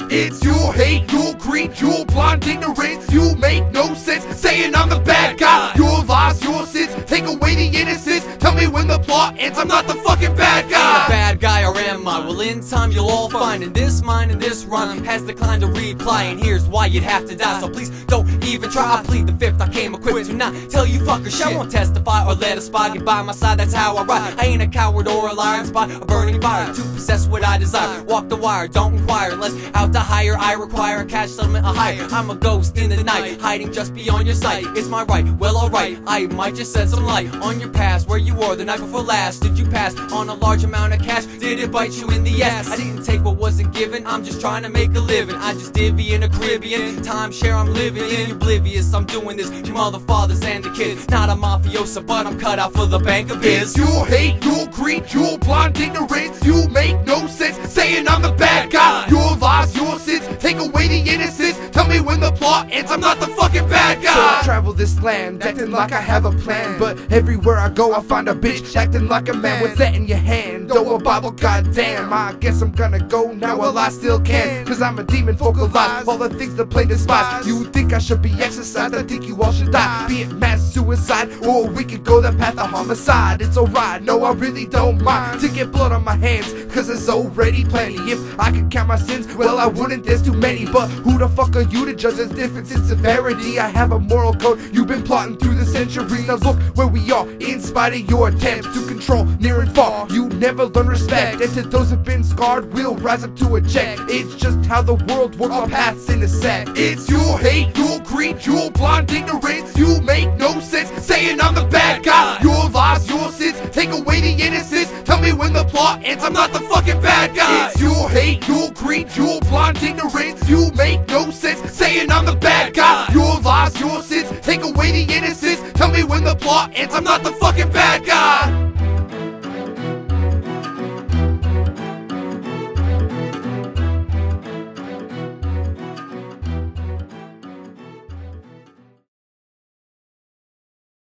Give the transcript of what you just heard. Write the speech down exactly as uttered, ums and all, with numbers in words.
It's your hate, your greed, your blind ignorance. You make no sense saying I'm the bad guy. Your lies, your sins, take away the innocence. Tell me when the plot ends, I'm not the fucking bad guy. Am I the bad guy or am I? Well, in time you'll all find. In this mind and this rhyme has declined to reply, and here's why you'd have to die. So please don't even try. I plead the fifth, I came equipped to not tell you fucker shit. I won't testify or let a spy get by my side, that's how I ride. I ain't a coward or a liar, inspired a burning fire to possess what I desire. Walk the wire, don't inquire unless out to hire. I require a cash settlement, a hire. I'm a ghost in the night, hiding just beyond your sight. It's my right, well alright, I might just set some light on your past, where you were the night before last. Did you pass on a large amount of cash? Did it bite you in the ass? I didn't take what wasn't given, I'm just trying to make a living. I just divvy in a Caribbean timeshare I'm living in. You're oblivious, I'm doing this to mother, fathers, and the kids. Not a mafiosa, but I'm cut out for the bank of biz. It's your hate, your greed, your blind ignorance. You make no sense saying I'm the bad guy. Your lies, your sins, take away the innocence. Tell me when the plot ends, I'm not the fucking bad guy. So I travel this land, acting like I have a plan, but everywhere I go I find a bitch acting like a man. What's that in your hand? Oh, a Bible, goddamn. I guess I'm gonna go now while I still can, cause I'm a demon vocalized, all the things the plain despise. You think I should be exercised, I think you all should die. Be it mass suicide, or we could go the path of homicide. It's alright, no I really don't mind to get blood on my hands, cause there's already plenty. If I could count my sins, well I wouldn't, there's too many. But who the fuck are you to judge the difference in severity? I have a moral code you've been plotting through the centuries. Now look where we are, in spite of your attempts to control near and far. You never learn respect, and to those who've been scarred, we'll rise up to a check. It's just how the world works, our paths intersect. It's your hate, your greed, your blind ignorance. You make no sense saying I'm the bad guy. Your lies, your sins, take away the innocence. Tell me when the plot ends, I'm not the fucking bad guy. It's your hate, your greed, your blind ignorance. You make no sense saying I'm the bad guy. Your lies, your sins, take away the innocence. Tell me when the plot ends, I'm not the fucking bad guy.